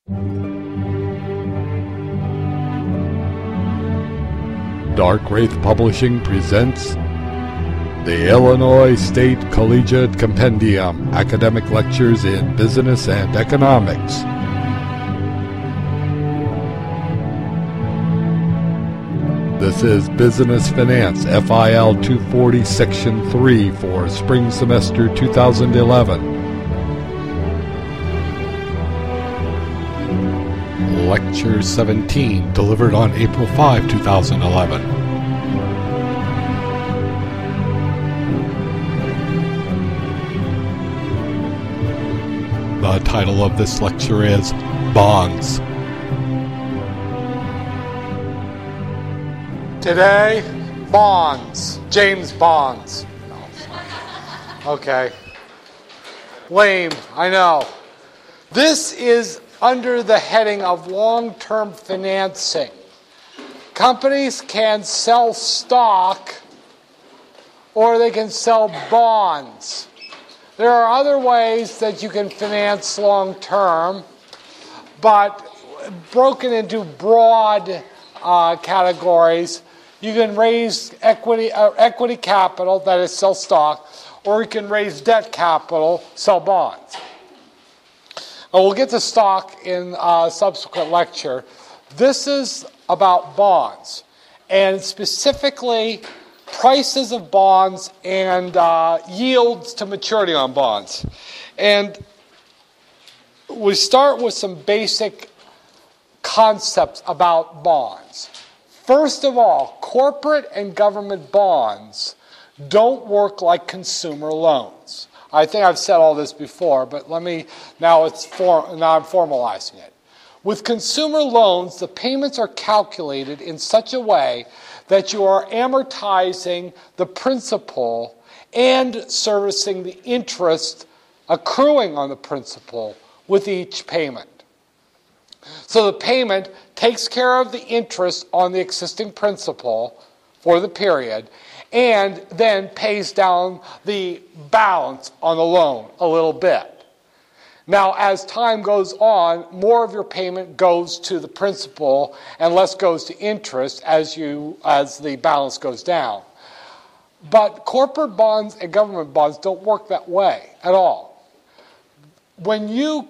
Dark Wraith Publishing presents the Illinois State Collegiate Compendium, Academic Lectures in Business and Economics. This is Business Finance, FIL 240, Section 3 for Spring Semester 2011. Lecture 17, delivered on April 5, 2011. The title of this lecture is Bonds. Today, bonds. James Bonds. No. Okay. Lame, I know. This is under the heading of long-term financing. Companies can sell stock or they can sell bonds. There are other ways that you can finance long-term, but broken into broad categories. You can raise equity capital, that is, sell stock, or you can raise debt capital, sell bonds. We'll get to stock in a subsequent lecture. This is about bonds, and specifically prices of bonds and yields to maturity on bonds. And we start with some basic concepts about bonds. First of all, corporate and government bonds don't work like consumer loans. I think I've said all this before, but now I'm formalizing it. With consumer loans, the payments are calculated in such a way that you are amortizing the principal and servicing the interest accruing on the principal with each payment. So the payment takes care of the interest on the existing principal for the period and then pays down the balance on the loan a little bit. Now, as time goes on, more of your payment goes to the principal and less goes to interest as the balance goes down. But corporate bonds and government bonds don't work that way at all. When you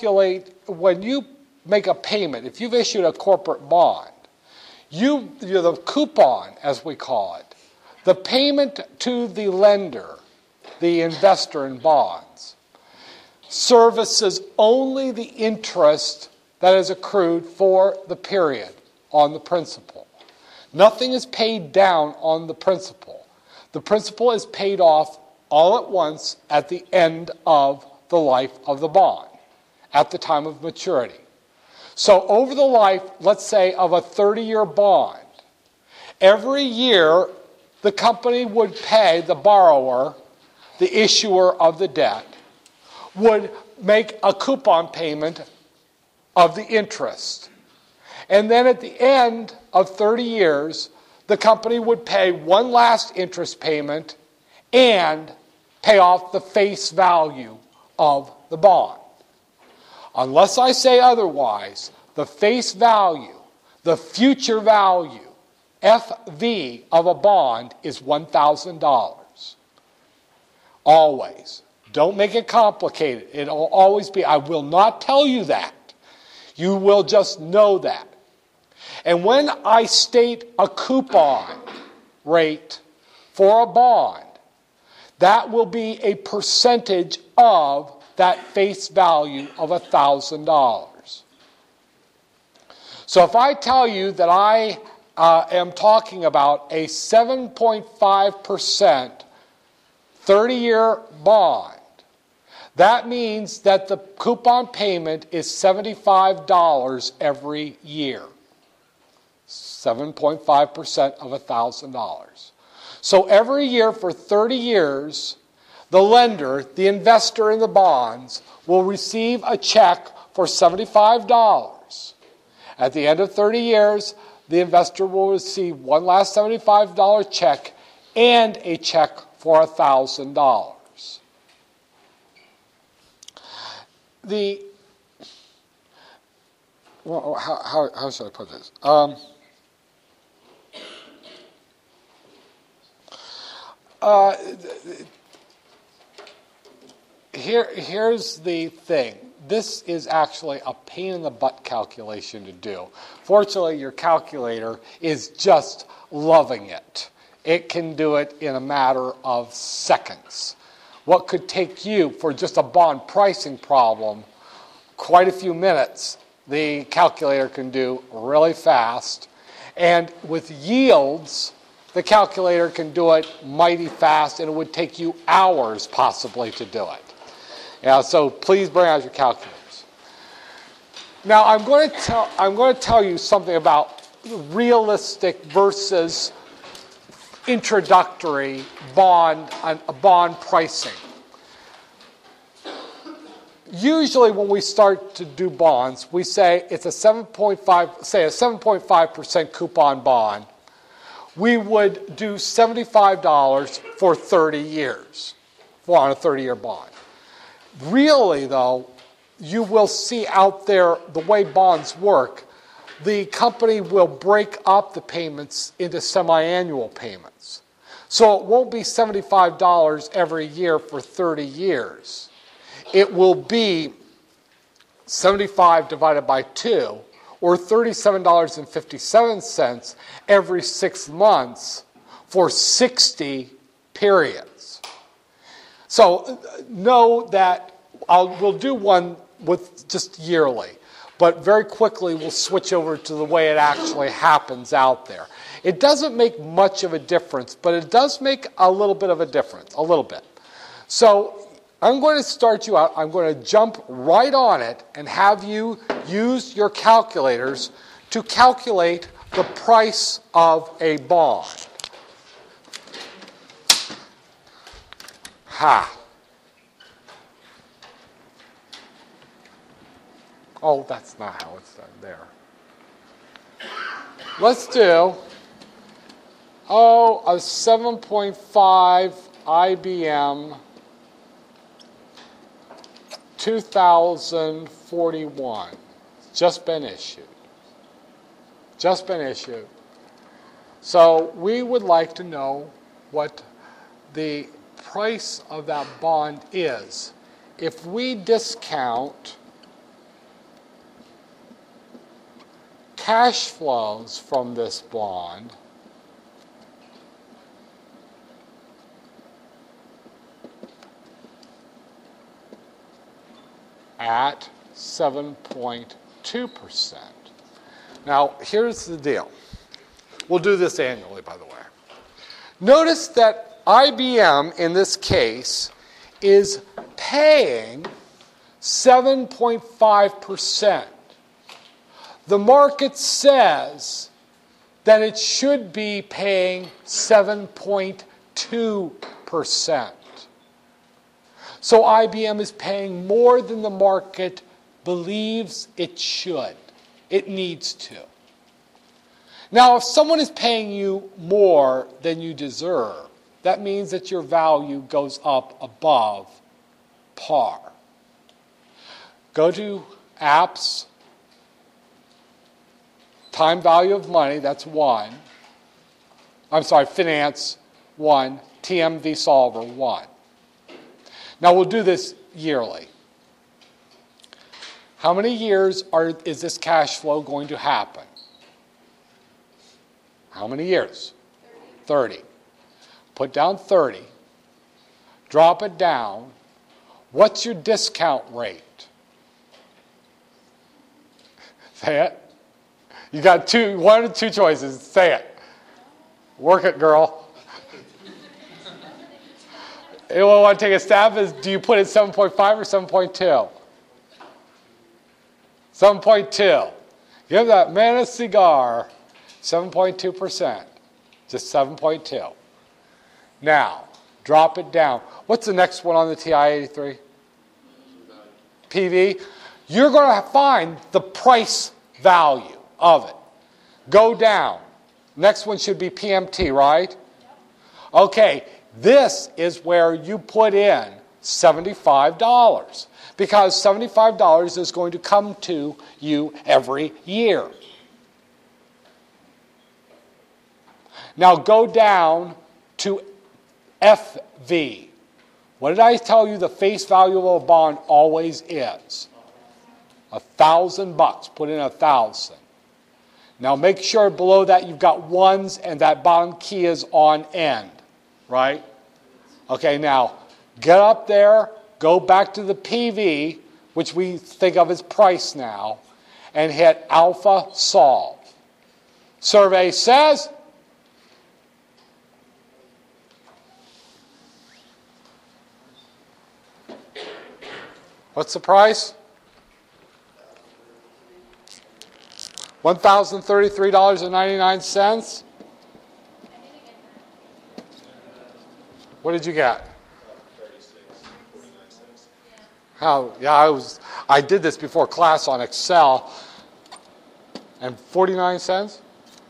make a payment, if you've issued a corporate bond, you're the coupon, as we call it, the payment to the lender, the investor in bonds, services only the interest that is accrued for the period on the principal. Nothing is paid down on the principal. The principal is paid off all at once at the end of the life of the bond, at the time of maturity. So over the life, let's say, of a 30-year bond, every year the company would pay the borrower, the issuer of the debt, would make a coupon payment of the interest. And then at the end of 30 years, the company would pay one last interest payment and pay off the face value of the bond. Unless I say otherwise, the face value, the future value, FV of a bond is $1,000. Always. Don't make it complicated. It'll always be. I will not tell you that. You will just know that. And when I state a coupon rate for a bond, that will be a percentage of that face value of $1,000. So if I tell you that I am talking about a 7.5% 30-year bond, that means that the coupon payment is $75 every year. 7.5% of $1,000. So every year for 30 years, the lender, the investor in the bonds, will receive a check for $75. At the end of 30 years, the investor will receive one last $75 check and a check for $1,000. well, how should I put this? Here's the thing. This is actually a pain in the butt calculation to do. Fortunately, your calculator is just loving it. It can do it in a matter of seconds. What could take you, for just a bond pricing problem, quite a few minutes, the calculator can do really fast. And with yields, the calculator can do it mighty fast, and it would take you hours possibly to do it. Yeah, so please bring out your calculators. Now I'm going to tell you something about realistic versus introductory bond pricing. Usually when we start to do bonds, we say it's a 7.5% coupon bond. We would do $75 for 30 years on a 30-year bond. Really, though, you will see out there the way bonds work, the company will break up the payments into semi-annual payments. So it won't be $75 every year for 30 years. It will be 75 divided by 2, or $37.57 every 6 months for 60 periods. So know that we'll do one with just yearly, but very quickly we'll switch over to the way it actually happens out there. It doesn't make much of a difference, but it does make a little bit of a difference, a little bit. So I'm going to start you out. I'm going to jump right on it and have you use your calculators to calculate the price of a bond. Ha. Oh, that's not how it's done there. Let's do, a 7.5 IBM 2041. Just been issued. Just been issued. So we would like to know what the price of that bond is. If we discount cash flows from this bond, at 7.2%. Now, here's the deal. We'll do this annually, by the way. Notice that IBM, in this case, is paying 7.5%. The market says that it should be paying 7.2%. So IBM is paying more than the market believes it should. It needs to. Now, if someone is paying you more than you deserve, that means that your value goes up above par. Go to apps, time value of money, that's 1. I'm sorry, finance, 1, TMV solver, 1. Now we'll do this yearly. How many years is this cash flow going to happen? How many years? 30. Put down 30. Drop it down. What's your discount rate? Say it. You got one of two choices. Say it. Work it, girl. Anyone want to take a stab? Do you put it 7.5 or 7.2? 7.2. Give that man a cigar. 7.2%. Just 7.2. Now, drop it down. What's the next one on the TI-83? PV. You're going to find the price value of it. Go down. Next one should be PMT, right? Okay, this is where you put in $75. because $75 is going to come to you every year. Now go down to FV. What did I tell you the face value of a bond always is? $1,000. Put in 1,000. Now make sure below that you've got ones and that bottom key is on end, right? Okay, now get up there, go back to the PV, which we think of as price now, and hit alpha solve. Survey says what's the price? $1,033.99. What did you get? 36.49 cents. How? Yeah, I did this before class on Excel. And 49 cents?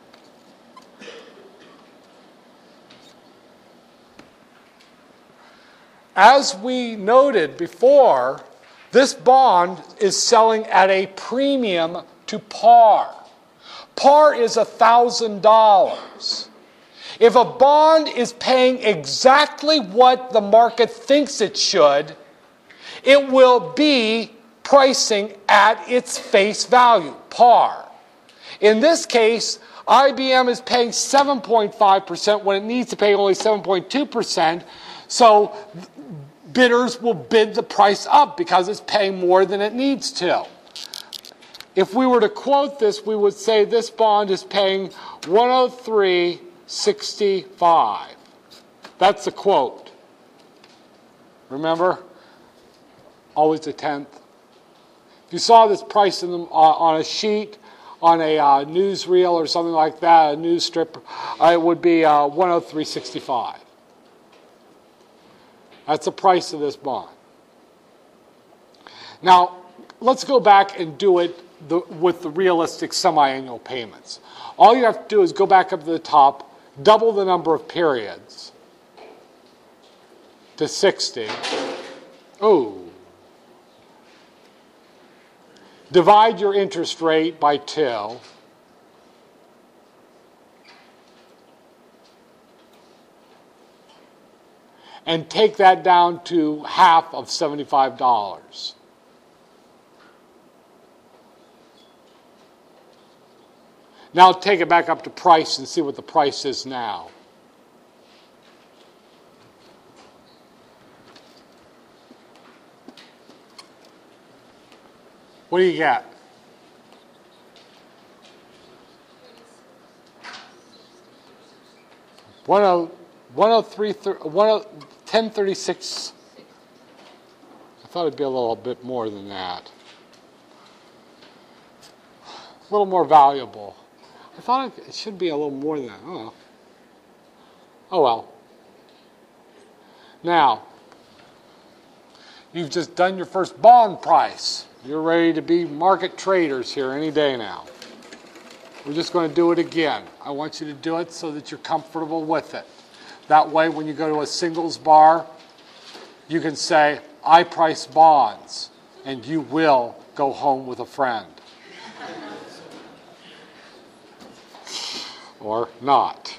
As we noted before, this bond is selling at a premium to par. Par is $1,000. If a bond is paying exactly what the market thinks it should, it will be pricing at its face value, par. In this case, IBM is paying 7.5% when it needs to pay only 7.2%, so bidders will bid the price up because it's paying more than it needs to. If we were to quote this, we would say this bond is paying 103.65. That's the quote. Remember? Always a tenth. If you saw this price in on a sheet, on a newsreel or something like that, a news strip, it would be 103.65. That's the price of this bond. Now, let's go back and do it with the realistic semi-annual payments. All you have to do is go back up to the top, double the number of periods to 60. Ooh. Divide your interest rate by 2. And take that down to half of $75. Now take it back up to price and see what the price is now. What do you get? $10.36. I thought it'd be a little bit more than that. A little more valuable. I thought it should be a little more than that. Oh well. Now, you've just done your first bond price. You're ready to be market traders here any day now. We're just going to do it again. I want you to do it so that you're comfortable with it. That way, when you go to a singles bar, you can say, I price bonds, and you will go home with a friend. Or not.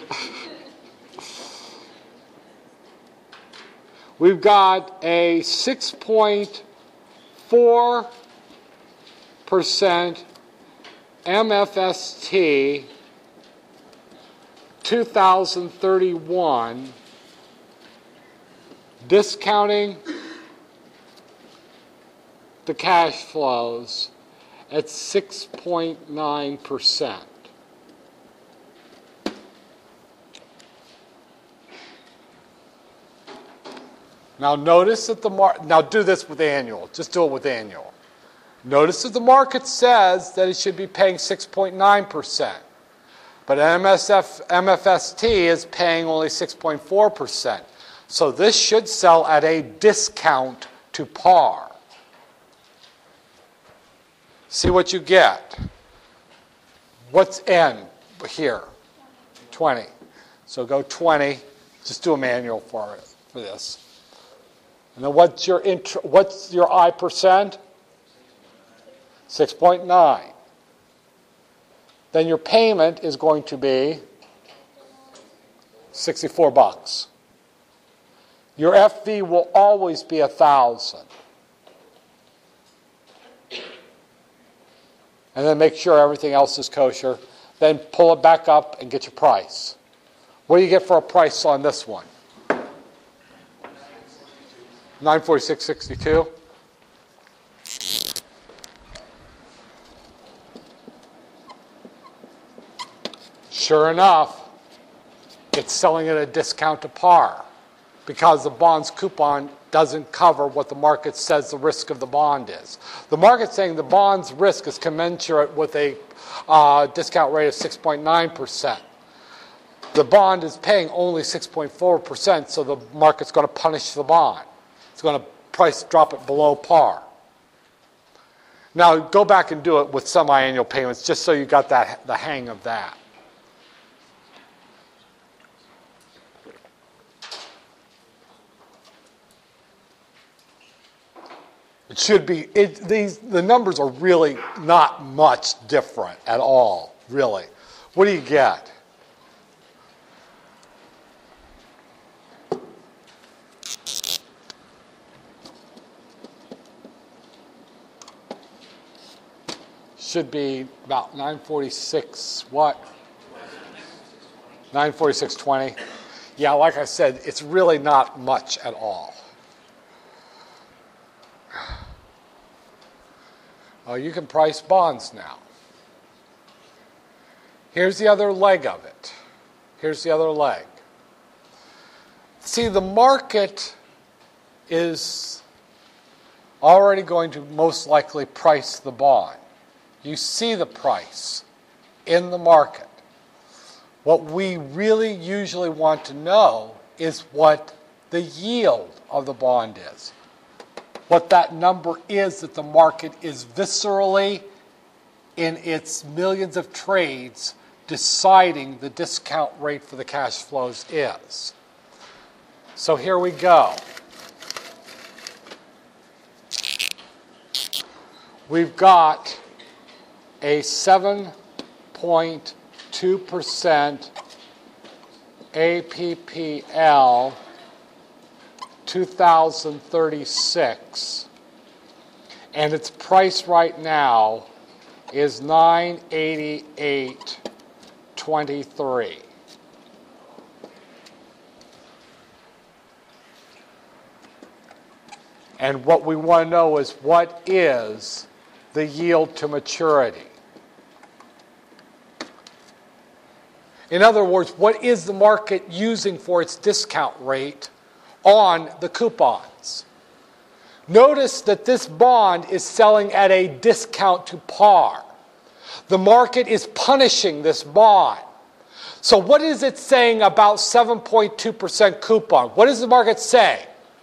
We've got a 6.4% MFST 2031, discounting the cash flows at 6.9%. Now notice that now do this with annual. Just do it with annual. Notice that the market says that it should be paying 6.9%. But MFST is paying only 6.4%. So this should sell at a discount to par. See what you get. What's N here? 20. So go 20. Just do a manual for this. And then what's your I percent? 6.9. Then your payment is going to be $64. Your FV will always be 1,000. And then make sure everything else is kosher. Then pull it back up and get your price. What do you get for a price on this one? $946.62. Sure enough, it's selling at a discount to par because the bond's coupon doesn't cover what the market says the risk of the bond is. The market's saying the bond's risk is commensurate with a discount rate of 6.9%. The bond is paying only 6.4%, so the market's going to punish the bond. It's going to price drop it below par. Now, go back and do it with semi-annual payments just so you got the hang of that. It should be, the numbers are really not much different at all, really. What do you get? Should be about 946 what? 946.20. Yeah, like I said, it's really not much at all. You can price bonds now. Here's the other leg of it. Here's the other leg. See, the market is already going to most likely price the bond. You see the price in the market. What we really usually want to know is what the yield of the bond is. What that number is that the market is viscerally, in its millions of trades, deciding the discount rate for the cash flows is. So here we go. We've got a 7.2% APPL 2036, and its price right now is $988.23. And what we want to know is what is the yield to maturity? In other words, what is the market using for its discount rate on the coupons? Notice that this bond is selling at a discount to par. The market is punishing this bond. So what is it saying about 7.2% coupon? What does the market say?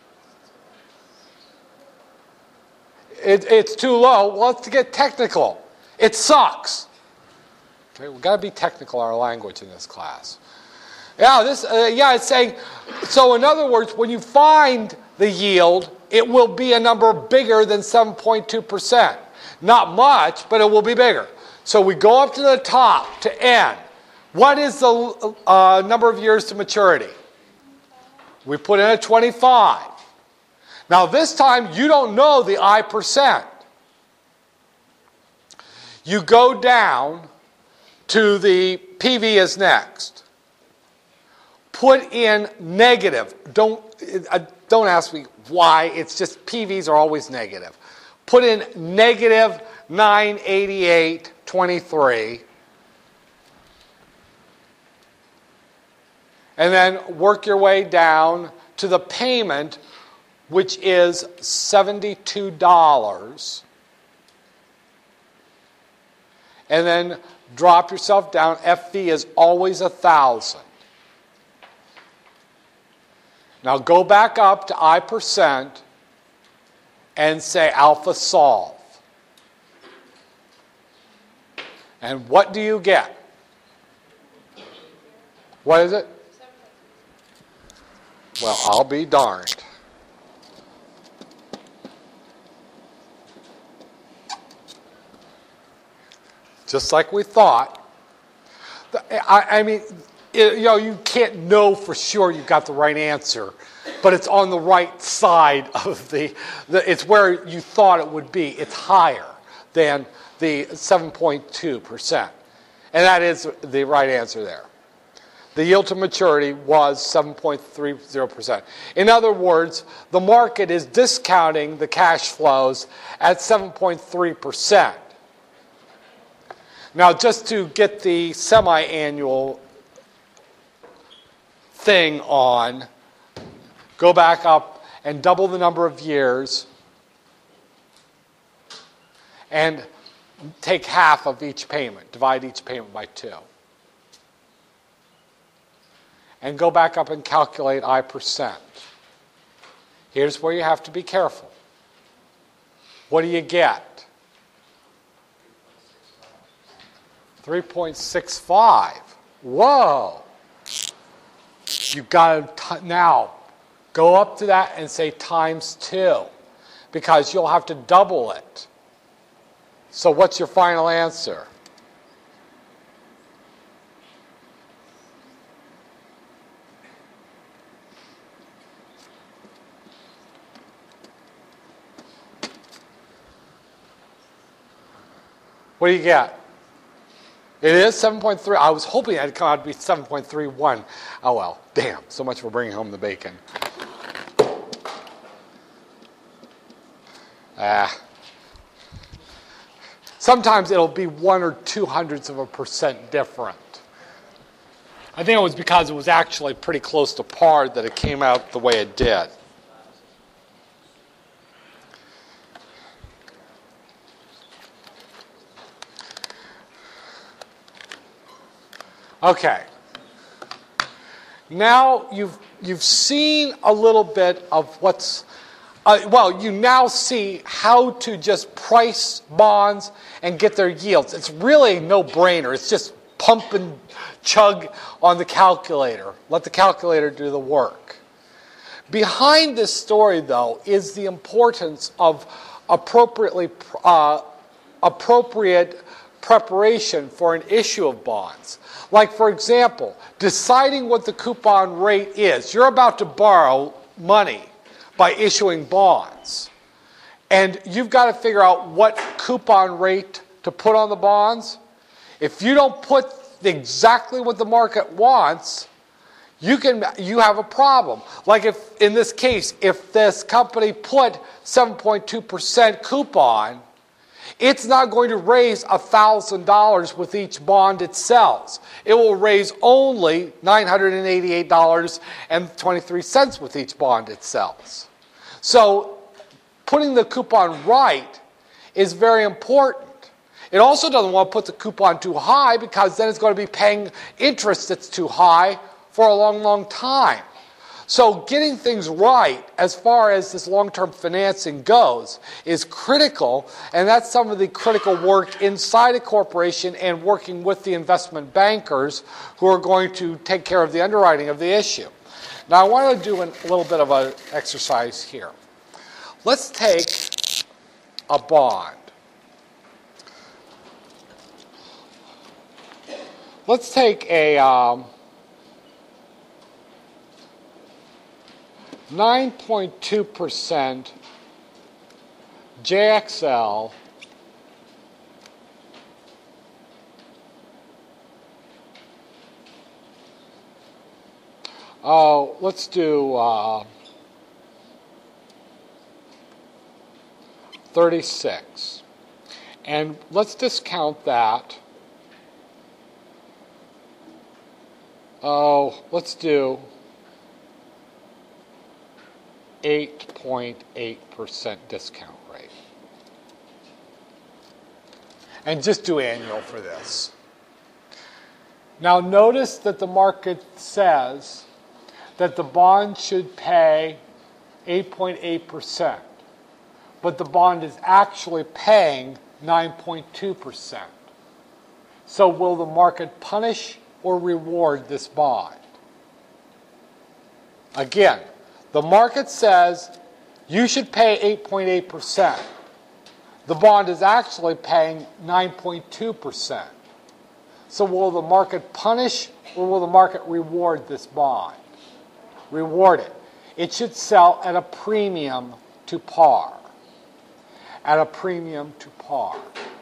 It's too low. Well, let's get technical. It sucks. Okay, we've got to be technical in our language in this class. It's saying, so in other words, when you find the yield, it will be a number bigger than 7.2%. Not much, but it will be bigger. So we go up to the top, to N. What is the number of years to maturity? We put in a 25. Now this time, you don't know the I percent. You go down to the PV is next. Put in negative. Don't ask me why. It's just PVs are always negative. Put in negative 988.23. And then work your way down to the payment, which is $72. And then drop yourself down. FV is always 1,000. Now go back up to I percent and say alpha solve. And what do you get? What is it? Well, I'll be darned. just like we thought. I mean, you can't know for sure you got the right answer, but it's on the right side of it's where you thought it would be. It's higher than the 7.2%. And that is the right answer there. The yield to maturity was 7.30%. In other words, the market is discounting the cash flows at 7.3%. Now, just to get the semi-annual thing on, go back up and double the number of years and take half of each payment, divide each payment by 2. And go back up and calculate I%. Here's where you have to be careful. What do you get? 3.65. Whoa. You've got to now go up to that and say times 2, because you'll have to double it. So what's your final answer? What do you get? It is 7.3. I was hoping it'd come out to be 7.31. Oh well, damn. So much for bringing home the bacon. Sometimes it'll be 1 or 0.02% different. I think it was because it was actually pretty close to par that it came out the way it did. Okay. Now you've seen a little bit of what's you now see how to just price bonds and get their yields. It's really a no-brainer. It's just pump and chug on the calculator. Let the calculator do the work. Behind this story, though, is the importance of appropriate preparation for an issue of bonds. Like, for example, deciding what the coupon rate is. You're about to borrow money by issuing bonds. And you've got to figure out what coupon rate to put on the bonds. If you don't put exactly what the market wants, you have a problem. Like if, in this case, if this company put 7.2% coupon, it's not going to raise $1,000 with each bond it sells. It will raise only $988.23 with each bond it sells. So putting the coupon right is very important. It also doesn't want to put the coupon too high, because then it's going to be paying interest that's too high for a long, long time. So getting things right as far as this long-term financing goes is critical, and that's some of the critical work inside a corporation and working with the investment bankers who are going to take care of the underwriting of the issue. Now I want to do a little bit of an exercise here. Let's take a bond. Let's take a 9.2% JXL let's do 36. And let's discount that. Let's do 8.8% discount rate. And just do annual for this. Now notice that the market says that the bond should pay 8.8%, but the bond is actually paying 9.2%. So will the market punish or reward this bond? Again, the market says you should pay 8.8%. the bond is actually paying 9.2%. So will the market punish or will the market reward this bond? Reward it. It should sell at a premium to par. At a premium to par.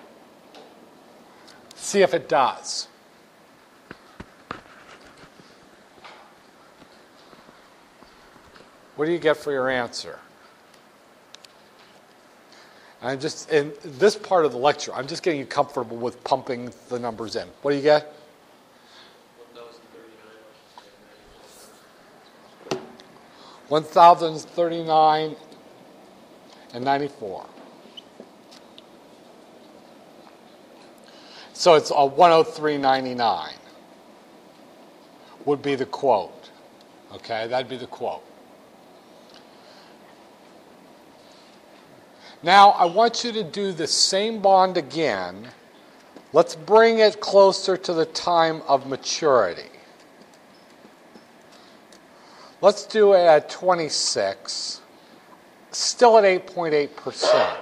See if it does. What do you get for your answer? I'm just, in this part of the lecture, I'm just getting you comfortable with pumping the numbers in. What do you get? 1,039 and 94. So it's a 103.99 would be the quote. Okay, that'd be the quote. Now, I want you to do the same bond again. Let's bring it closer to the time of maturity. Let's do it at 26, still at 8.8%.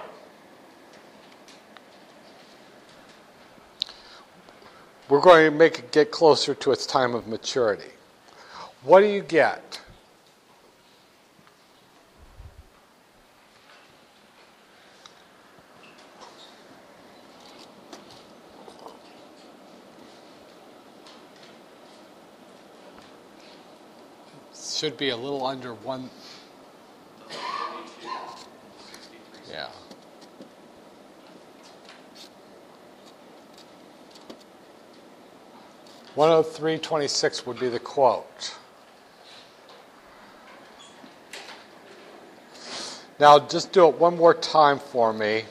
We're going to make it get closer to its time of maturity. What do you get? Should be a little under 1. Yeah. $103.26 would be the quote. Now just do it one more time for me.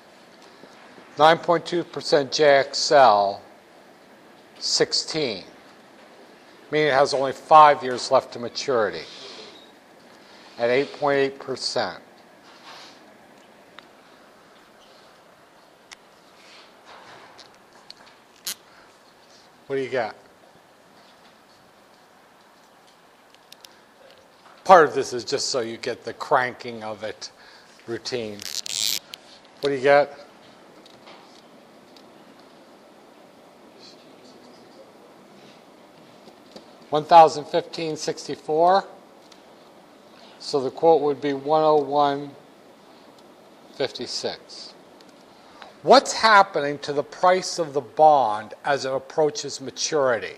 9.2% JXL, 16. Meaning it has only 5 years left to maturity at 8.8%. What do you got? Part of this is just so you get the cranking of it routine. What do you got? $1,015.64. So the quote would be 101.56. What's happening to the price of the bond as it approaches maturity?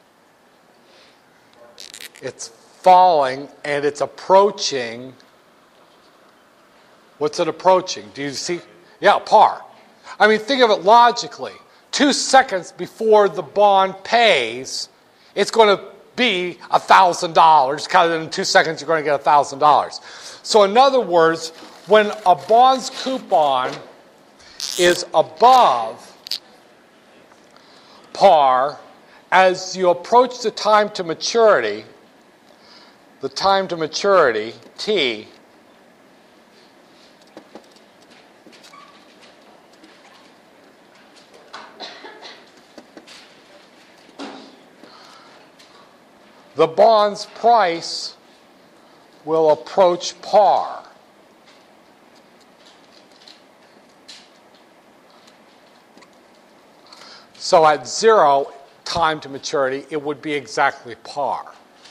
It's falling and it's approaching. What's it approaching? Do you see? Yeah, par. I mean, think of it logically. 2 seconds before the bond pays, it's going to be $1,000. Because in 2 seconds, you're going to get $1,000. So in other words, when a bond's coupon is above par, as you approach the time to maturity, T, the bond's price will approach par. So at 0 time to maturity, it would be exactly par.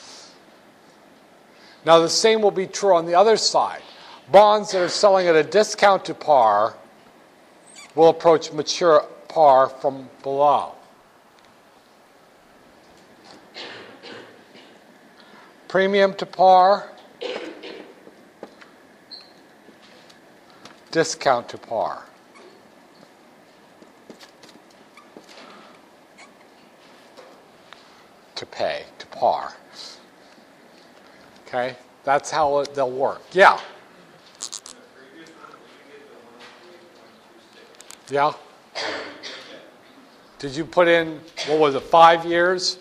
Now the same will be true on the other side. Bonds that are selling at a discount to par will approach mature par from below. Premium to par, discount to par. To pay, to par. Okay, that's how they'll work. Yeah. Yeah. Did you put in, what was it, 5 years?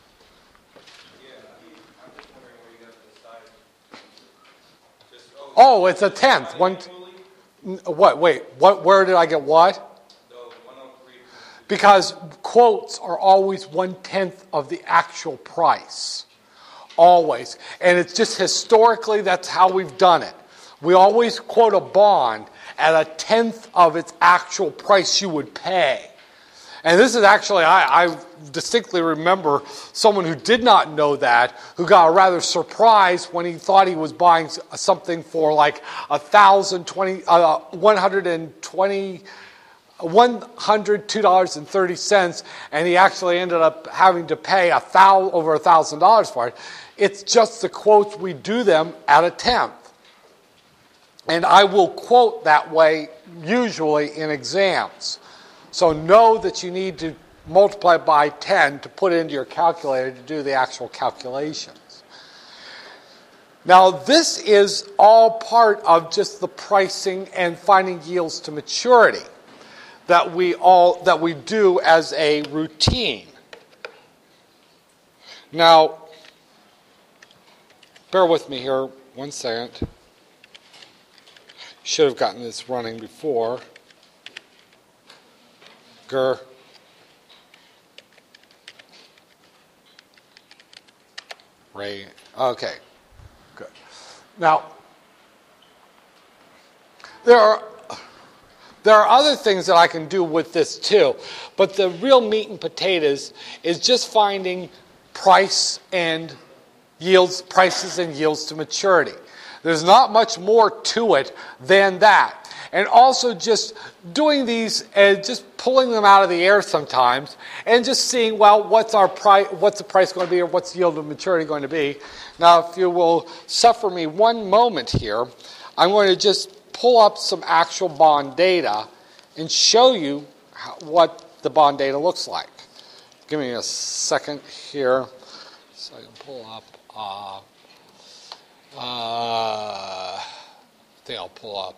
Oh, it's a tenth. What? Wait. What? Where did I get what? Because quotes are always 1/10 of the actual price. Always. And it's just historically, that's how we've done it. We always quote a bond at 1/10 of its actual price you would pay. And this is actually, I distinctly remember someone who did not know that, who got rather surprised when he thought he was buying something for like $102.30, and he actually ended up having to pay over $1,000 for it. It's just the quotes, we do them at 1/10. And I will quote that way usually in exams. So know that you need to multiply by 10 to put it into your calculator to do the actual calculations. Now, this is all part of just the pricing and finding yields to maturity that we do as a routine. Now, bear with me here 1 second. Should have gotten this running before. Ray. Okay. Good. Now, there are other things that I can do with this too, but the real meat and potatoes is just finding prices and yields to maturity. There's not much more to it than that. And also just doing these and just pulling them out of the air sometimes and just seeing, well, what's the price going to be, or what's the yield of maturity going to be. Now, if you will suffer me one moment here, I'm going to just pull up some actual bond data and show you what the bond data looks like. Give me a second here so I can pull up. I think I'll pull up.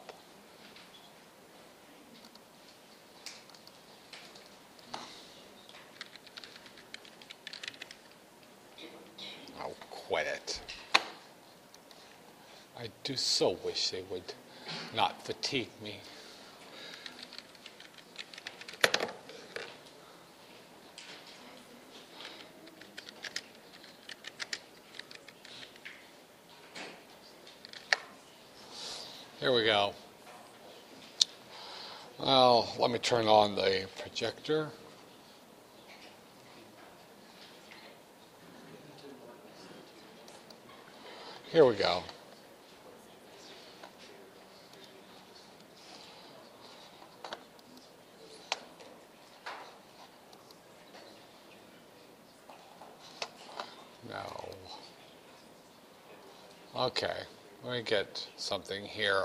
Oh, quit it. I do so wish they would not fatigue me. Here we go. Well, let me turn on the projector. Here we go. No. Okay. Let me get something here.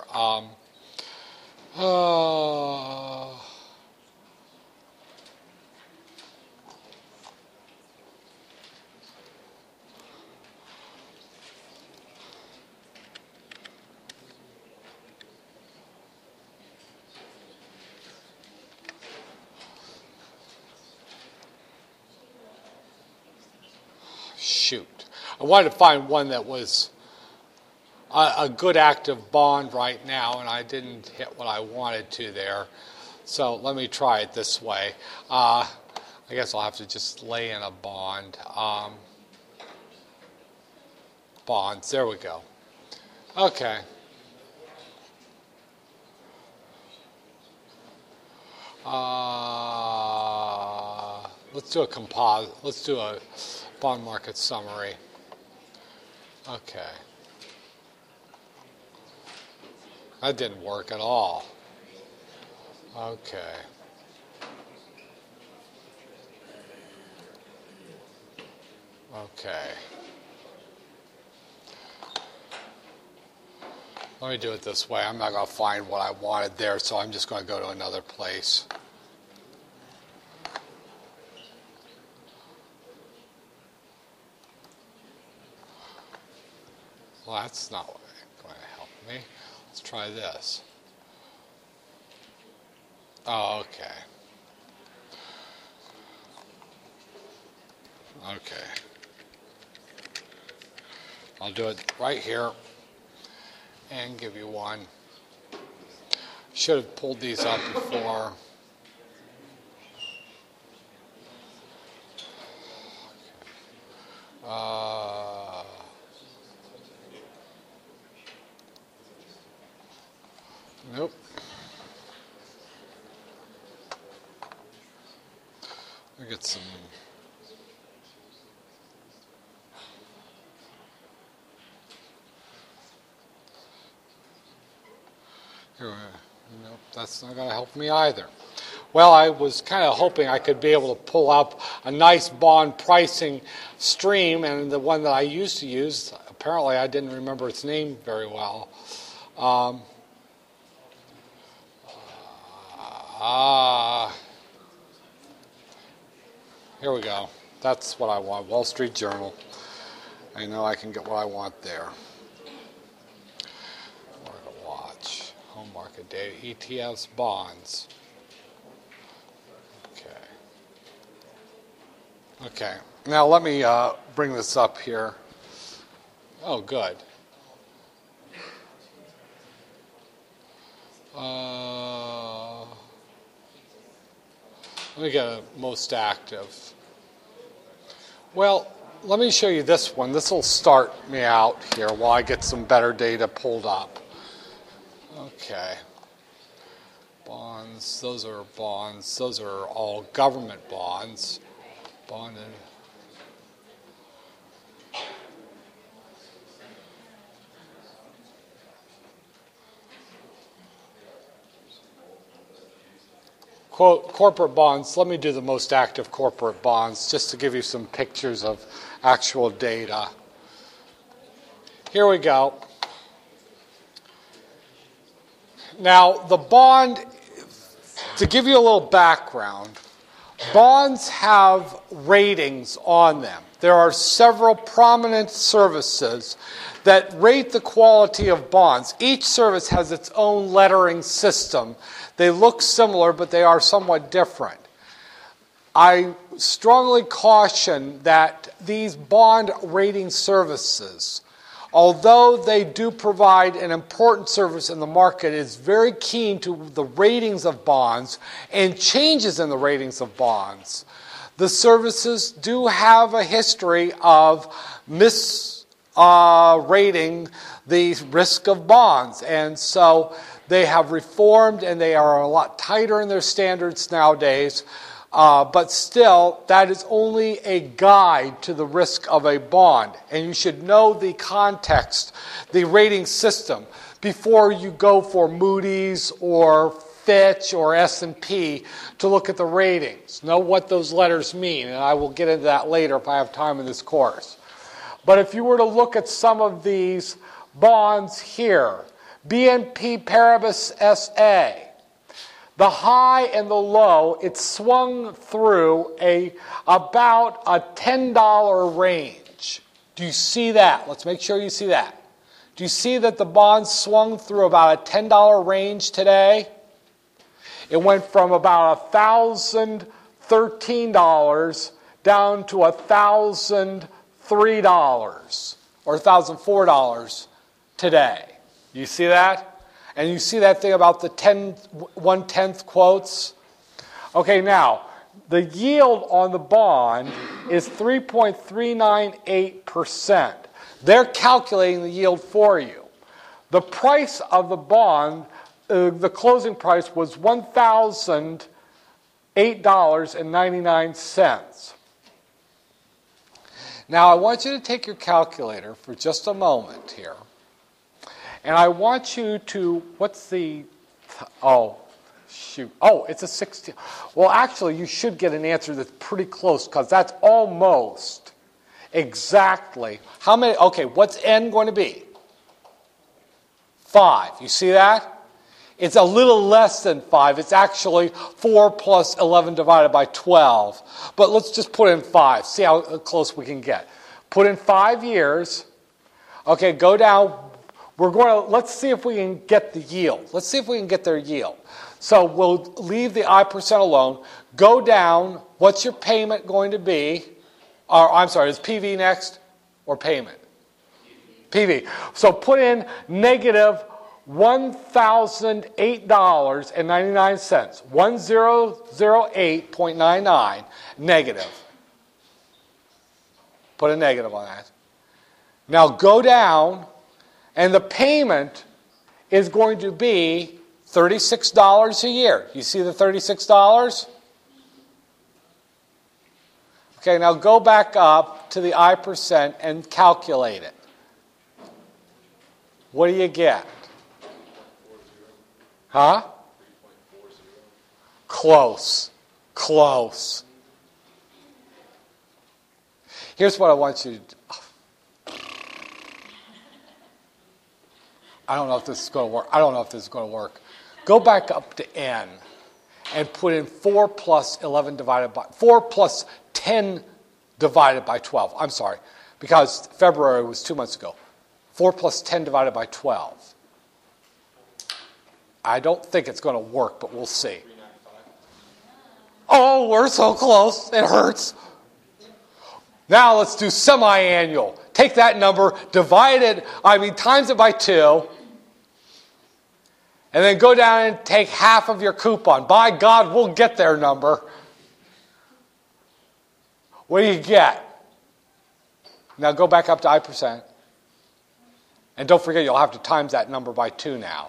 Shoot. I wanted to find one that was a good active bond right now, and I didn't hit what I wanted to there. So let me try it this way. I guess I'll have to just lay in a bond. Bonds, there we go. Okay. Let's do a composite. Let's do a bond market summary. Okay. That didn't work at all. Okay. Okay. Let me do it this way. I'm not going to find what I wanted there, so I'm just going to go to another place. Well, that's not going to help me. Let's try this. Oh, okay. Okay. I'll do it right here and give you one. Should have pulled these up before. Nope. I get some. Here, nope, that's not going to help me either. Well, I was kind of hoping I could be able to pull up a nice bond pricing stream, and the one that I used to use, apparently I didn't remember its name very well. Here we go. That's what I want. Wall Street Journal. I know I can get what I want there. Market watch. Home market data. ETFs, bonds. Okay. Now let me bring this up here. Oh, good. Let me get a most active. Well, let me show you this one. This will start me out here while I get some better data pulled up. Okay. Bonds, those are bonds. Those are all government bonds. Bonded. Quote, corporate bonds. Let me do the most active corporate bonds just to give you some pictures of actual data. Here we go. Now, the bond, to give you a little background, bonds have ratings on them. There are several prominent services that rate the quality of bonds. Each service has its own lettering system. They look similar, but they are somewhat different. I strongly caution that these bond rating services, although they do provide an important service in the market, is very keen to the ratings of bonds and changes in the ratings of bonds. The services do have a history of misrating the risk of bonds, and so they have reformed and they are a lot tighter in their standards nowadays. But still, that is only a guide to the risk of a bond. And you should know the context, the rating system, before you go for Moody's or Fitch or S&P to look at the ratings. Know what those letters mean, and I will get into that later if I have time in this course. But if you were to look at some of these bonds here, BNP Paribas SA, the high and the low, it swung through about a $10 range. Do you see that? Let's make sure you see that. Do you see that the bond swung through about a $10 range today? It went from about $1,013 down to $1,003 or $1,004 today. You see that? And you see that thing about the 1/10 quotes? Okay, now, the yield on the bond is 3.398%. They're calculating the yield for you. The price of the bond, the closing price was $1,008.99. Now, I want you to take your calculator for just a moment here. And I want you to, it's a 16. Well, actually, you should get an answer that's pretty close because that's almost exactly. How many, what's n going to be? 5. You see that? It's a little less than 5. It's actually 4 plus 11 divided by 12. But let's just put in 5. See how close we can get. Put in 5 years. Okay, go down. Let's see if we can get the yield. Let's see if we can get their yield. So we'll leave the I% alone. Go down. What's your payment going to be? Is PV next or payment? PV. So put in negative $1,008.99. 1008.99 negative. Put a negative on that. Now go down. And the payment is going to be $36 a year. You see the $36? Okay, now go back up to the I% and calculate it. What do you get? Huh? Close. Close. Here's what I want you to do. I don't know if this is going to work. Go back up to n and put in 4 plus 11 divided by 4 plus 10 divided by 12. I'm sorry, because February was 2 months ago. 4 plus 10 divided by 12. I don't think it's going to work, but we'll see. Oh, we're so close. It hurts. Now let's do semi-annual. Take that number, times it by 2, and then go down and take half of your coupon. By God, we'll get their number. What do you get? Now go back up to I%. And don't forget, you'll have to times that number by 2 now.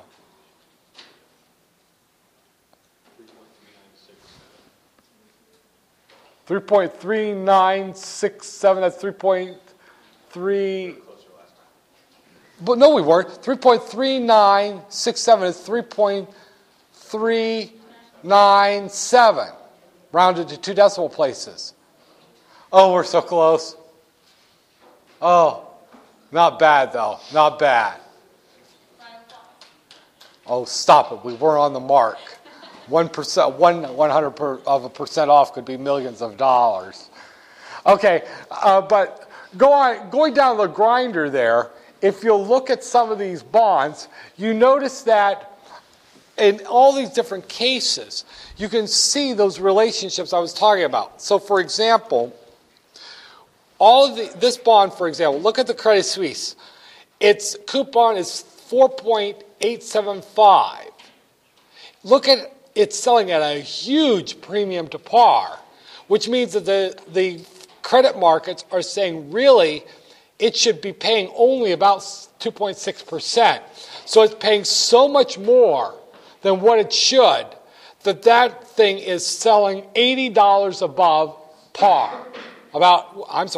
3.3967, that's 3.3. But no, we weren't. 3.3967 is 3.397, rounded to 2 decimal places. Oh, we're so close. Oh, not bad though, not bad. Oh, stop it, we weren't on the mark. 1%, 100% off could be millions of dollars. Okay, but going down the grinder there, if you'll look at some of these bonds, you notice that in all these different cases, you can see those relationships I was talking about. So, for example, this bond, for example, look at the Credit Suisse. Its coupon is 4.875. Look at it's selling at a huge premium to par, which means that the credit markets are saying really it should be paying only about 2.6%. So it's paying so much more than what it should that thing is selling $80 above par. About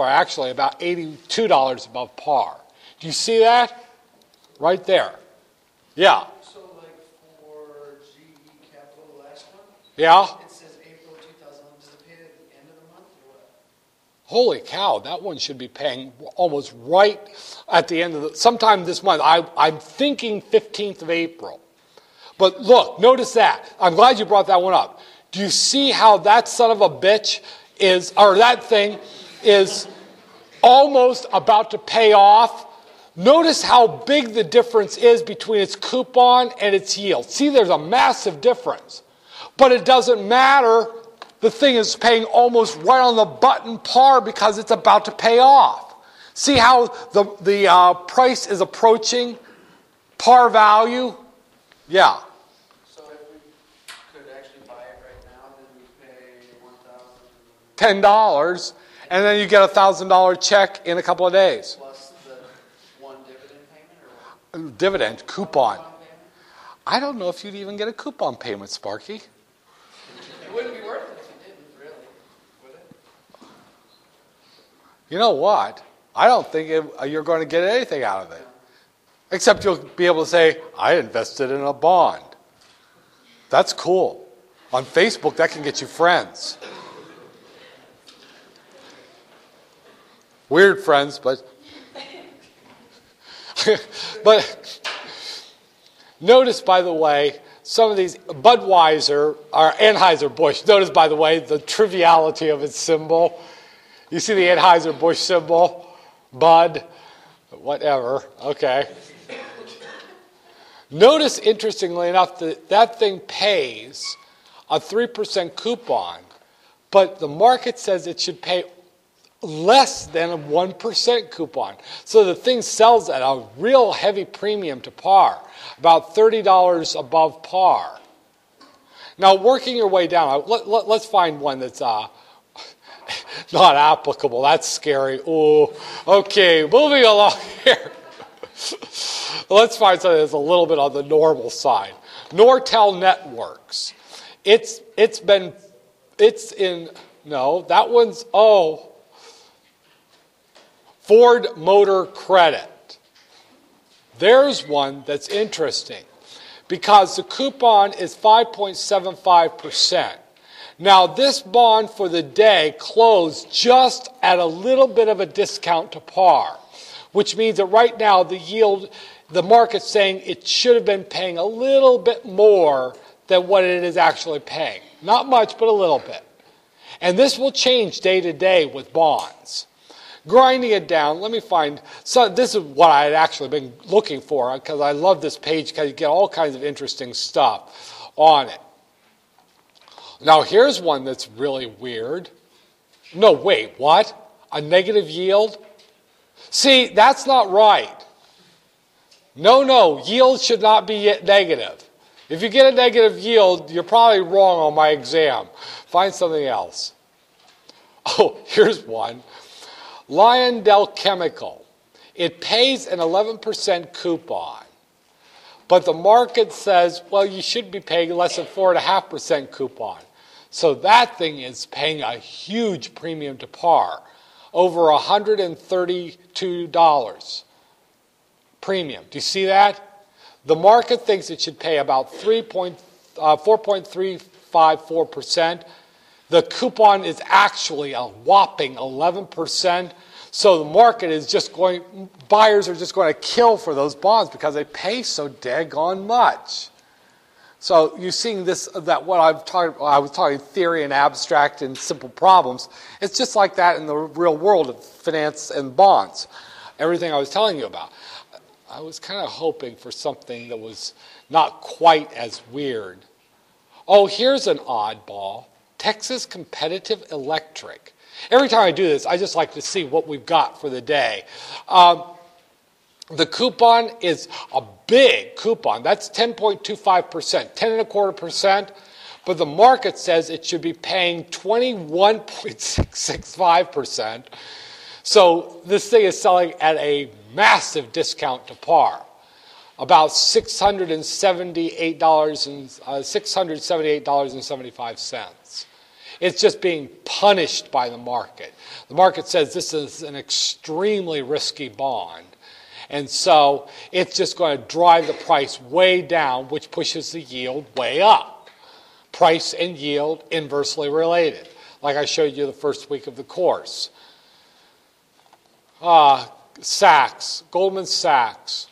$82 above par. Do you see that? Right there. Yeah. Yeah? It says April 2000. Does it pay at the end of the month or what? Holy cow, that one should be paying almost right at the end of sometime this month. I'm thinking 15th of April. But look, notice that. I'm glad you brought that one up. Do you see how that son of a bitch that thing is almost about to pay off? Notice how big the difference is between its coupon and its yield. See, there's a massive difference. But it doesn't matter. The thing is paying almost right on the button par because it's about to pay off. See how the price is approaching par value? Yeah. So if we could actually buy it right now, then we pay $10, and then you get a $1,000 check in a couple of days. plus the one dividend payment or what? Dividend, coupon. Coupon payment? I don't know if you'd even get a coupon payment, Sparky. It wouldn't be worth it if you didn't, really, would it? You know what? I don't think you're going to get anything out of it. Except you'll be able to say, I invested in a bond. That's cool. On Facebook, that can get you friends. Weird friends, but notice, by the way, some of these Budweiser or Anheuser-Busch. Notice, by the way, the triviality of its symbol. You see the Anheuser-Busch symbol? Bud, whatever. Okay. Notice, interestingly enough, that thing pays a 3% coupon, but the market says it should pay less than a 1% coupon. So the thing sells at a real heavy premium to par, about $30 above par. Now, working your way down, let's find one that's not applicable. That's scary. Oh, okay, moving along here. Let's find something that's a little bit on the normal side. Nortel Networks. It's in No, that one's, Ford Motor Credit. There's one that's interesting because the coupon is 5.75%. Now, this bond for the day closed just at a little bit of a discount to par, which means that right now the yield, the market's saying it should have been paying a little bit more than what it is actually paying. Not much, but a little bit. And this will change day to day with bonds. Grinding it down, let me find, so this is what I had actually been looking for because I love this page because you get all kinds of interesting stuff on it. Now here's one that's really weird. No, wait, what? A negative yield? See, that's not right. No, yield should not be negative. If you get a negative yield, you're probably wrong on my exam. Find something else. Oh, here's one. Lyondell Chemical. It pays an 11% coupon. But the market says, well, you should be paying less than 4.5% coupon. So that thing is paying a huge premium to par, over $132 premium. Do you see that? The market thinks it should pay about 4.354%. The coupon is actually a whopping 11%. So the market is just going, buyers are just going to kill for those bonds because they pay so daggone much. So you're seeing this, that what I was talking theory and abstract and simple problems. It's just like that in the real world of finance and bonds. Everything I was telling you about. I was kind of hoping for something that was not quite as weird. Oh, here's an oddball. Texas Competitive Electric. Every time I do this, I just like to see what we've got for the day. The coupon is a big coupon. That's 10.25%, 10.25%. But the market says it should be paying 21.665%. So this thing is selling at a massive discount to par, about $678.75. It's just being punished by the market. The market says this is an extremely risky bond. And so it's just going to drive the price way down, which pushes the yield way up. Price and yield inversely related, like I showed you the first week of the course. Sachs, Goldman Sachs.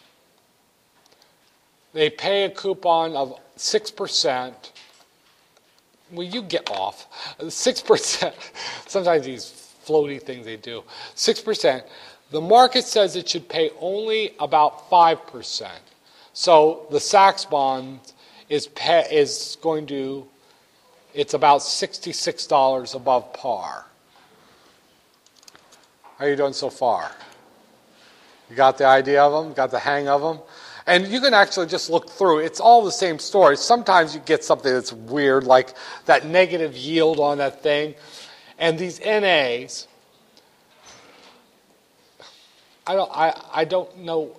They pay a coupon of 6%. Well, you get off. 6%. Sometimes these floaty things they do. 6%. The market says it should pay only about 5%. So the Sachs bond is going to, it's about $66 above par. How are you doing so far? You got the idea of them? Got the hang of them? And you can actually just look through. It's all the same story. Sometimes you get something that's weird, like that negative yield on that thing. And these NAs, I don't know.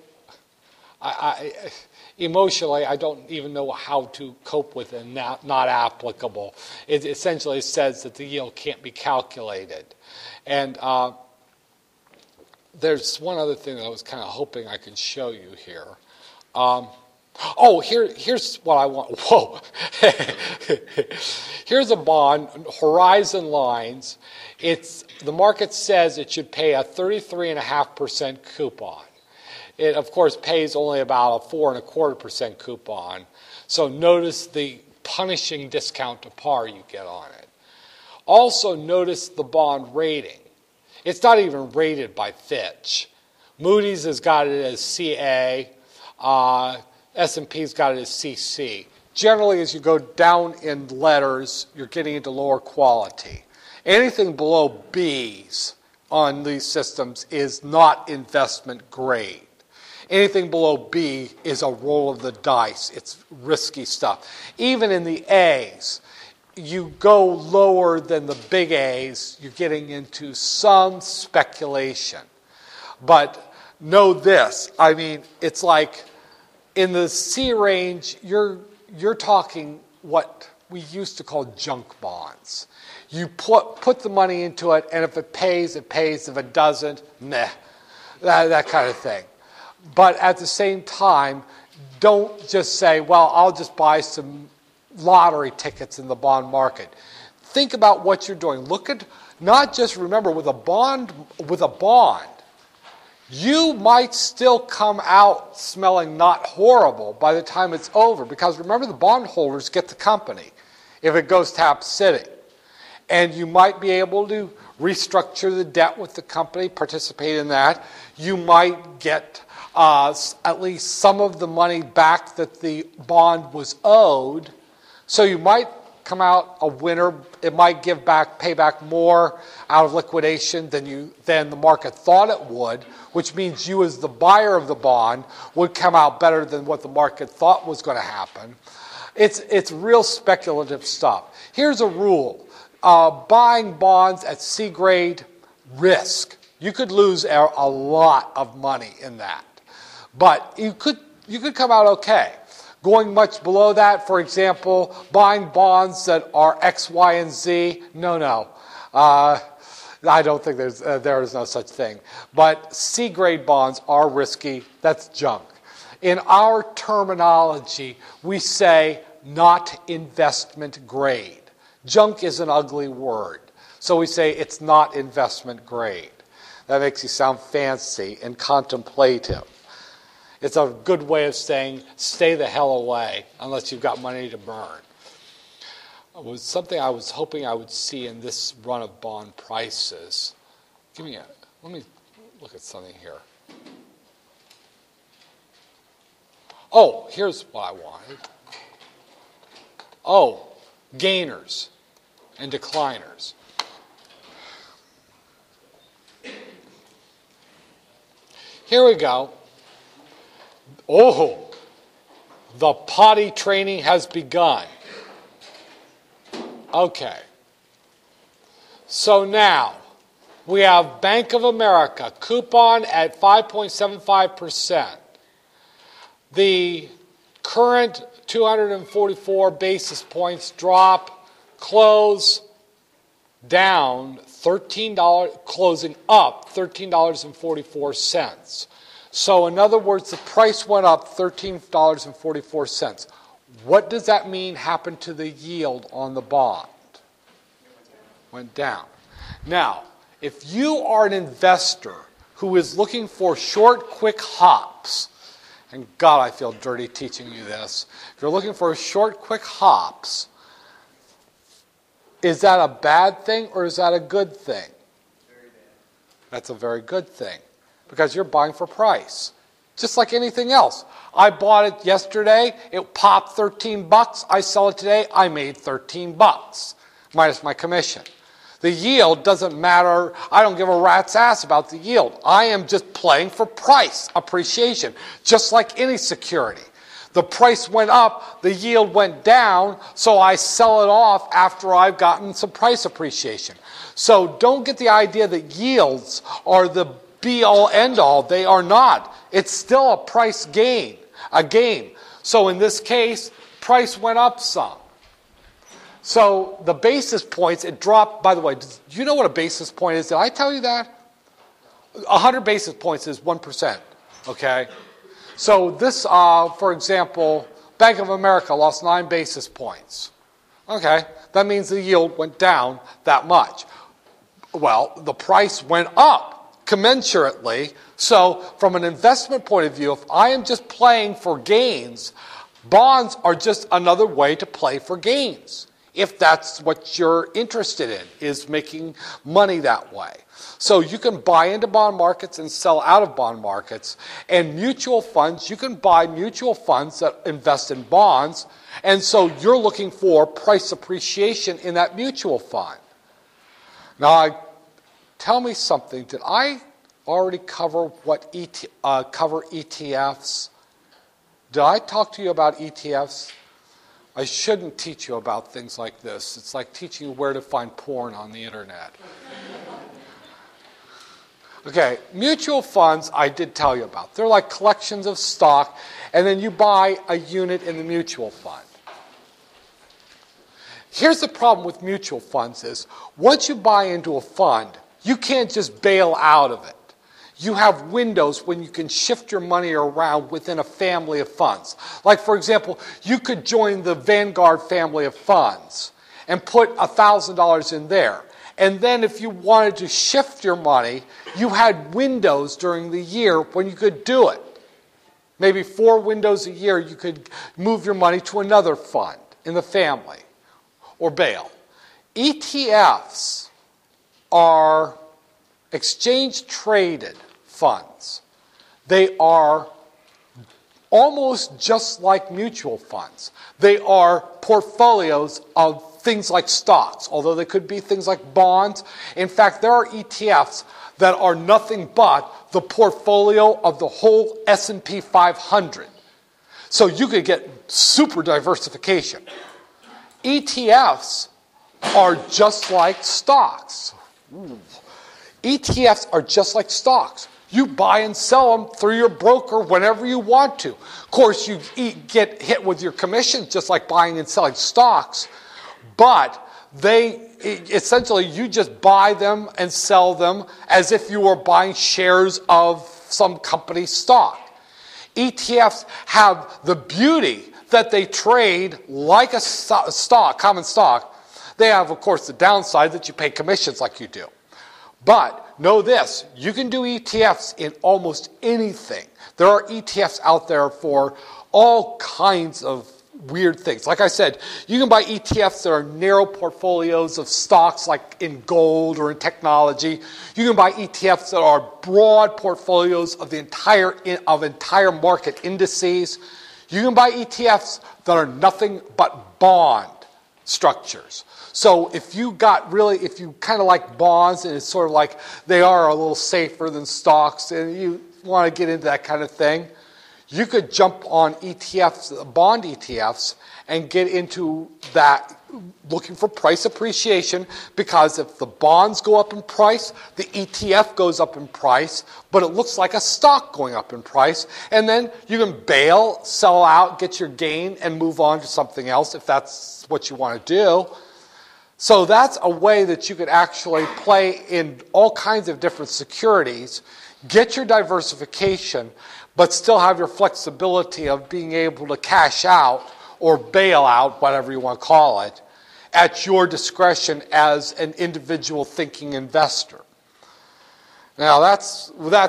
Emotionally, I don't even know how to cope with it. Not applicable. It essentially says that the yield can't be calculated. And there's one other thing that I was kind of hoping I could show you here. Here's what I want. Whoa. Here's a bond, Horizon Lines. The market says it should pay a 33.5% coupon. It, of course, pays only about a 4.25% coupon. So notice the punishing discount to par you get on it. Also notice the bond rating. It's not even rated by Fitch. Moody's has got it as CA. S&P's got it as CC. Generally, as you go down in letters, you're getting into lower quality. Anything below B's on these systems is not investment grade. Anything below B is a roll of the dice. It's risky stuff. Even in the A's, you go lower than the big A's, you're getting into some speculation. But know this, I mean, it's like in the C range, you're talking what we used to call junk bonds. You put the money into it, and if it pays, it pays. If it doesn't, meh, that kind of thing. But at the same time, don't just say, well, I'll just buy some lottery tickets in the bond market. Think about what you're doing. Look at, not just remember, with a bond, you might still come out smelling not horrible by the time it's over, because remember, the bondholders get the company if it goes tap city. And you might be able to restructure the debt with the company, participate in that. You might get at least some of the money back that the bond was owed. So you might come out a winner. It might pay back more out of liquidation than the market thought it would, which means you as the buyer of the bond would come out better than what the market thought was going to happen. It's real speculative stuff. Here's a rule. Buying bonds at C grade, risk. You could lose a lot of money in that. But you could come out okay. Going much below that, for example, buying bonds that are X, Y, and Z, no. I don't think there is no such thing. But C-grade bonds are risky. That's junk. In our terminology, we say not investment grade. Junk is an ugly word. So we say it's not investment grade. That makes you sound fancy and contemplative. It's a good way of saying stay the hell away unless you've got money to burn. It was something I was hoping I would see in this run of bond prices. Let me look at something here. Oh, here's what I wanted. Oh, gainers and decliners. Here we go. Oh, the potty training has begun. Okay. So now, we have Bank of America, coupon at 5.75%. The current 244 basis points drop, close down $13, closing up $13.44. So in other words, the price went up $13.44. What does that mean happened to the yield on the bond? Went down. Now, if you are an investor who is looking for short, quick hops, and God, I feel dirty teaching you this. If you're looking for short, quick hops, is that a bad thing or is that a good thing? Very bad. That's a very good thing, because you're buying for price, just like anything else. I bought it yesterday, it popped $13. I sell it today, I made $13 minus my commission. The yield doesn't matter. I don't give a rat's ass about the yield. I am just playing for price appreciation, just like any security. The price went up, the yield went down, so I sell it off after I've gotten some price appreciation. So don't get the idea that yields are the be-all, end-all. They are not. It's still a price gain, a game. So in this case, price went up some. So the basis points, it dropped. By the way, do you know what a basis point is? Did I tell you that? 100 basis points is 1%, okay? So this, for example, Bank of America lost 9 basis points. Okay, that means the yield went down that much. Well, the price went up commensurately. So from an investment point of view, if I am just playing for gains, bonds are just another way to play for gains. If that's what you're interested in, is making money that way. So you can buy into bond markets and sell out of bond markets. And mutual funds, you can buy mutual funds that invest in bonds. And so you're looking for price appreciation in that mutual fund. Now, tell me something. Did I already cover cover ETFs? Did I talk to you about ETFs? I shouldn't teach you about things like this. It's like teaching you where to find porn on the internet. Okay, mutual funds I did tell you about. They're like collections of stock, and then you buy a unit in the mutual fund. Here's the problem with mutual funds is, once you buy into a fund, you can't just bail out of it. You have windows when you can shift your money around within a family of funds. Like, for example, you could join the Vanguard family of funds and put $1,000 in there. And then if you wanted to shift your money, you had windows during the year when you could do it. Maybe 4 windows a year you could move your money to another fund in the family or bail. ETFs are exchange-traded funds. They are almost just like mutual funds. They are portfolios of things like stocks, although they could be things like bonds. In fact, there are ETFs that are nothing but the portfolio of the whole S&P 500. So you could get super diversification. ETFs are just like stocks. ETFs are just like stocks. You buy and sell them through your broker whenever you want to. Of course, you get hit with your commission just like buying and selling stocks, but essentially you just buy them and sell them as if you were buying shares of some company's stock. ETFs have the beauty that they trade like a stock, common stock. They have, of course, the downside that you pay commissions like you do. But know this, you can do ETFs in almost anything. There are ETFs out there for all kinds of weird things. Like I said, you can buy ETFs that are narrow portfolios of stocks like in gold or in technology. You can buy ETFs that are broad portfolios of the entire market indices. You can buy ETFs that are nothing but bond structures. So if you kind of like bonds and it's sort of like they are a little safer than stocks and you want to get into that kind of thing, you could jump on ETFs, bond ETFs, and get into that looking for price appreciation, because if the bonds go up in price, the ETF goes up in price, but it looks like a stock going up in price, and then you can bail, sell out, get your gain, and move on to something else if that's what you want to do. So that's a way that you could actually play in all kinds of different securities, get your diversification, but still have your flexibility of being able to cash out or bail out, whatever you want to call it, at your discretion as an individual thinking investor. Now that's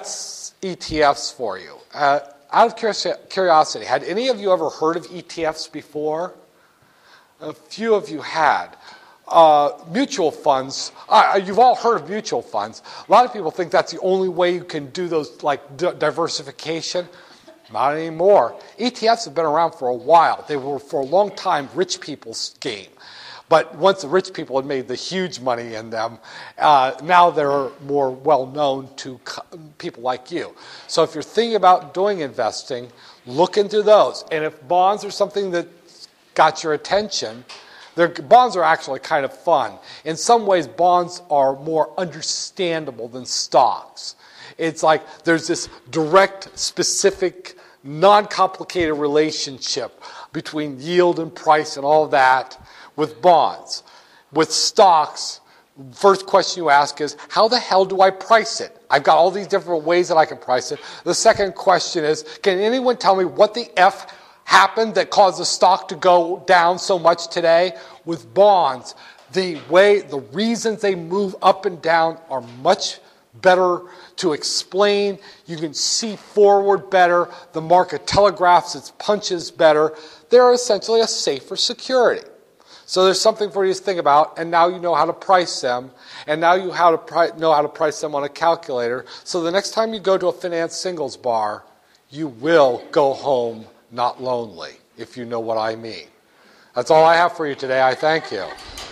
ETFs for you. Out of curiosity, had any of you ever heard of ETFs before? A few of you had. Mutual funds, you've all heard of mutual funds. A lot of people think that's the only way you can do those, like diversification. Not anymore. ETFs have been around for a while. They were for a long time rich people's game. But once the rich people had made the huge money in them, now they're more well known to people like you. So if you're thinking about doing investing, look into those. And if bonds are something that got your attention, bonds are actually kind of fun. In some ways, bonds are more understandable than stocks. It's like there's this direct, specific, non-complicated relationship between yield and price and all that with bonds. With stocks, first question you ask is, how the hell do I price it? I've got all these different ways that I can price it. The second question is, can anyone tell me what the F happened that caused the stock to go down so much today? With bonds, the reasons they move up and down are much better to explain. You can see forward better. The market telegraphs its punches better. They're essentially a safer security. So there's something for you to think about, and now you know how to price them, and now you know how to price them on a calculator. So the next time you go to a finance singles bar, you will go home not lonely, if you know what I mean. That's all I have for you today. I thank you.